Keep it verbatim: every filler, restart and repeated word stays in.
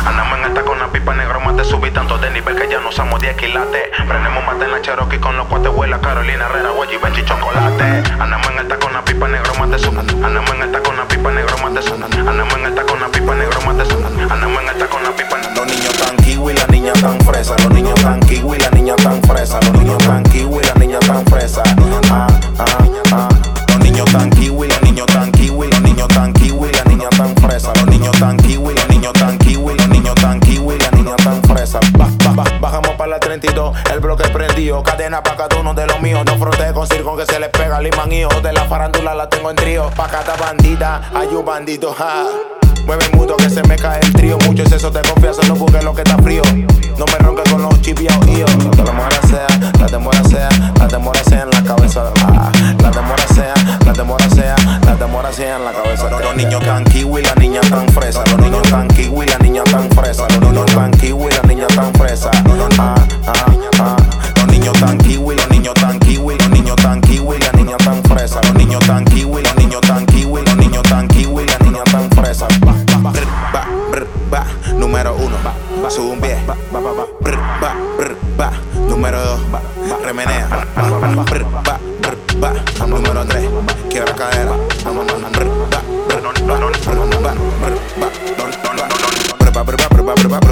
Andamos en esta con la pipa negro, más te subí tanto de nivel que ya no usamos diez quilates. Prendemos mate en la Cherokee con los cuates, huela Carolina Herrera, Guayi, Benchi, chocolate. Andamos en esta con la pipa negro, más te subí. Andamos en esta con la pipa negro, más te subí. Andamos en esta con la pipa negro, más te subí. Andamos en esta con la pipa negro. Los niños tan kiwi, la niña tan fresa. Los niños tan kiwi, la niña tan fresa. Los niños tan kiwi, la niña tan fresa. Ah, ah, ah. Los niños tan kiwi, los niños tan kiwi, los niños tan kiwi, la niña tan fresa. Los niños tan kiwi, los niños tan kiwi, los niños tan kiwi, la niña tan fresa. Ba, ba, ba, bajamos para la treinta y dos, el bloque prendido. Cadena pa' cada uno de los míos. No fronteé con circo que se les pega el imán, hijo. De la farándula la tengo en trío. Pacata bandida, hay un bandito, ja. Mueve el mundo que se me cae el trío. Mucho exceso de confianza, no busques lo que está frío. No me ronques con los chipiaos, yo. Que la demora sea, la demora sea, la demora sea en la cabeza. Ah, la demora sea, la demora sea, la demora sea en la cabeza. Los niños tan kiwi, la niña tan fresa. Los niños tan kiwi, la niña tan fresa. Los niños tan kiwi, la niña tan fresa. Ah, ah, ah. Los niños tan kiwi, los niños tan kiwi, los niños tan kiwi, la niña tan fresa. Los niños tan kiwi, los niños tan kiwi, los niños tan kiwi, la niña tan fresa. Brr, ba, brr, ba, número uno, sube un pie. Brr, ba, brr, ba, número dos, remenea. Brr, ba, brr, ba, número tres, quiebra cadera. Brr, ba, brr, ba, brr, ba, brr, ba, brr, ba, brr, ba, brr, ba, brr, ba, brr, ba,